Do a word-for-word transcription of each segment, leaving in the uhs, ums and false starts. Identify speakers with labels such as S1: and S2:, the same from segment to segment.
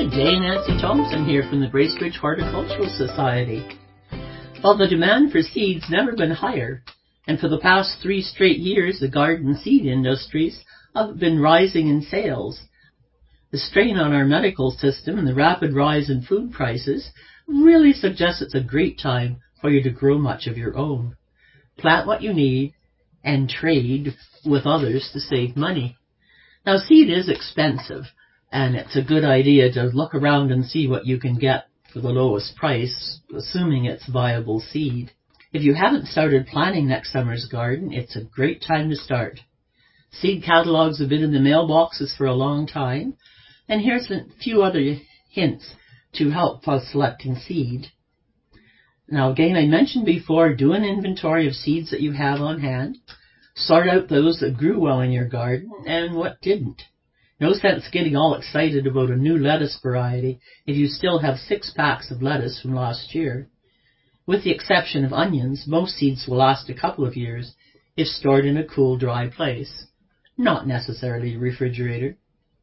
S1: Good day, Nancy Thompson here from the Bracebridge Horticultural Society. Well, the demand for seeds never been higher, and for the past three straight years, the garden seed industries have been rising in sales. The strain on our medical system and the rapid rise in food prices really suggests it's a great time for you to grow much of your own. Plant what you need and trade with others to save money. Now, seed is expensive, and it's a good idea to look around and see what you can get for the lowest price, assuming it's viable seed. If you haven't started planning next summer's garden, it's a great time to start. Seed catalogs have been in the mailboxes for a long time, and here's a few other hints to help us selecting seed. Now, again, I mentioned before, do an inventory of seeds that you have on hand. Sort out those that grew well in your garden and what didn't. No sense getting all excited about a new lettuce variety if you still have six packs of lettuce from last year. With the exception of onions, most seeds will last a couple of years if stored in a cool, dry place, not necessarily a refrigerator.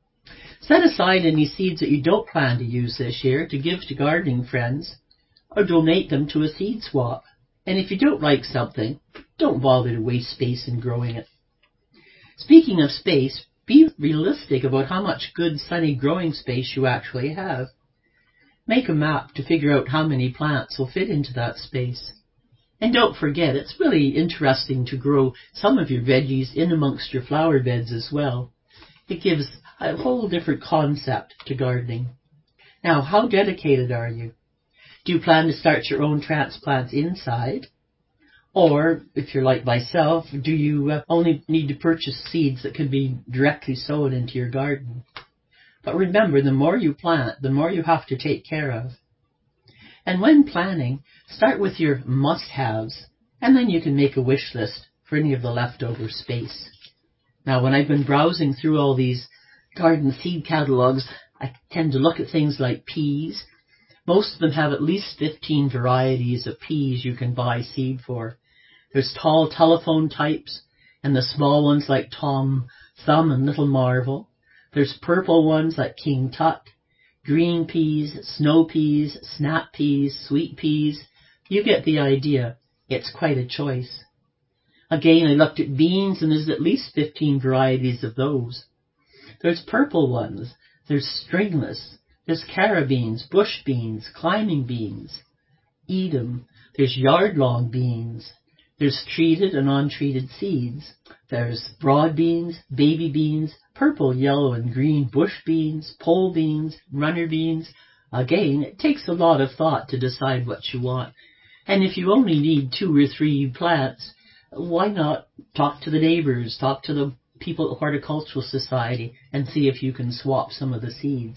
S1: Set aside any seeds that you don't plan to use this year to give to gardening friends, or donate them to a seed swap. And if you don't like something, don't bother to waste space in growing it. Speaking of space, be realistic about how much good sunny growing space you actually have. Make a map to figure out how many plants will fit into that space. And don't forget, it's really interesting to grow some of your veggies in amongst your flower beds as well. It gives a whole different concept to gardening. Now, how dedicated are you? Do you plan to start your own transplants inside? Or, if you're like myself, do you uh, only need to purchase seeds that can be directly sown into your garden? But remember, the more you plant, the more you have to take care of. And when planning, start with your must-haves, and then you can make a wish list for any of the leftover space. Now, when I've been browsing through all these garden seed catalogs, I tend to look at things like peas. Most of them have at least fifteen varieties of peas you can buy seed for. There's tall telephone types, and the small ones like Tom Thumb and Little Marvel. There's purple ones like King Tut, green peas, snow peas, snap peas, sweet peas. You get the idea. It's quite a choice. Again, I looked at beans, and there's at least fifteen varieties of those. There's purple ones. There's stringless. There's cara beans, bush beans, climbing beans, Edam. There's yard-long beans. There's treated and untreated seeds. There's broad beans, baby beans, purple, yellow, and green bush beans, pole beans, runner beans. Again, it takes a lot of thought to decide what you want. And if you only need two or three plants, why not talk to the neighbors, talk to the people at the Horticultural Society, and see if you can swap some of the seeds.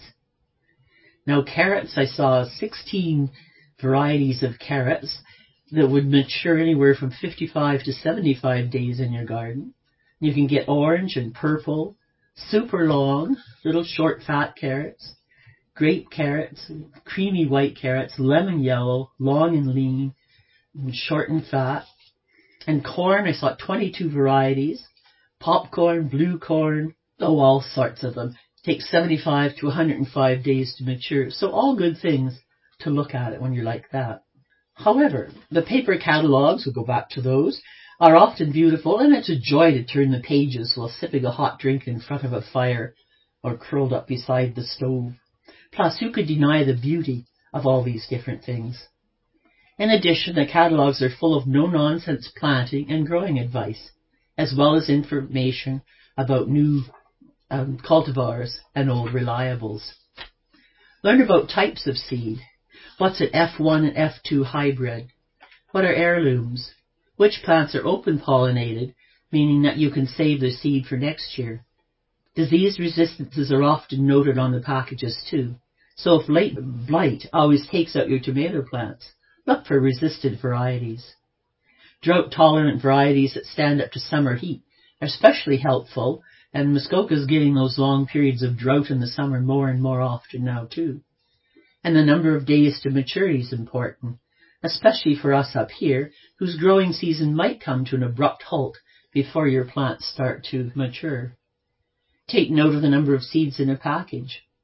S1: Now, carrots, I saw sixteen varieties of carrots that would mature anywhere from fifty-five to seventy-five days in your garden. You can get orange and purple, super long, little short fat carrots, grape carrots, creamy white carrots, lemon yellow, long and lean, and short and fat. And corn, I saw twenty-two varieties, popcorn, blue corn, oh, all sorts of them. Takes seventy-five to one hundred five days to mature. So all good things to look at it when you're like that. However, the paper catalogs, we'll go back to those, are often beautiful, and it's a joy to turn the pages while sipping a hot drink in front of a fire or curled up beside the stove. Plus, who could deny the beauty of all these different things? In addition, the catalogs are full of no-nonsense planting and growing advice, as well as information about new Um, cultivars and old reliables. Learn about types of seed. What's an F one and F two hybrid? What are heirlooms? Which plants are open pollinated, meaning that you can save the seed for next year? Disease resistances are often noted on the packages too. So if late blight always takes out your tomato plants, look for resistant varieties. Drought-tolerant varieties that stand up to summer heat are especially helpful. And Muskoka's getting those long periods of drought in the summer more and more often now too. And the number of days to maturity is important, especially for us up here, whose growing season might come to an abrupt halt before your plants start to mature. Take note of the number of seeds in a package.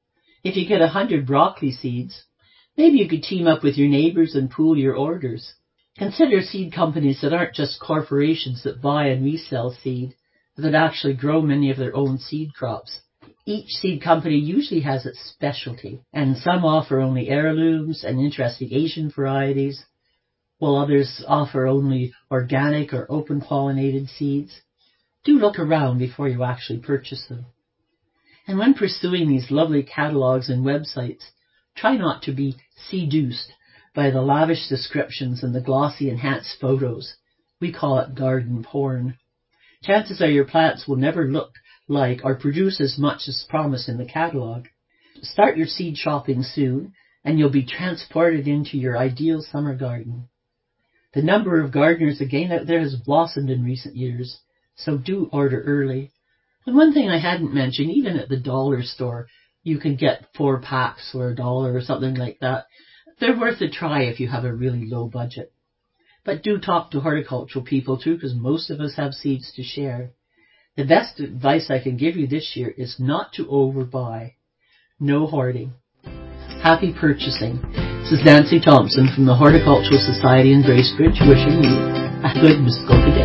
S1: If you get a hundred broccoli seeds, maybe you could team up with your neighbors and pool your orders. Consider seed companies that aren't just corporations that buy and resell seed, but that actually grow many of their own seed crops. Each seed company usually has its specialty, and some offer only heirlooms and interesting Asian varieties, while others offer only organic or open pollinated seeds. Do look around before you actually purchase them. And when pursuing these lovely catalogs and websites, try not to be seduced by the lavish descriptions and the glossy enhanced photos. We call it garden porn. Chances are your plants will never look like or produce as much as promised in the catalog. Start your seed shopping soon, and you'll be transported into your ideal summer garden. The number of gardeners again out there has blossomed in recent years, so do order early. And one thing I hadn't mentioned, even at the dollar store, you can get four packs for a dollar or something like that. They're worth a try if you have a really low budget. But do talk to horticultural people too, because most of us have seeds to share. The best advice I can give you this year is not to overbuy. No hoarding. Happy purchasing. This is Nancy Thompson from the Horticultural Society in Bracebridge, wishing you a good mystical day.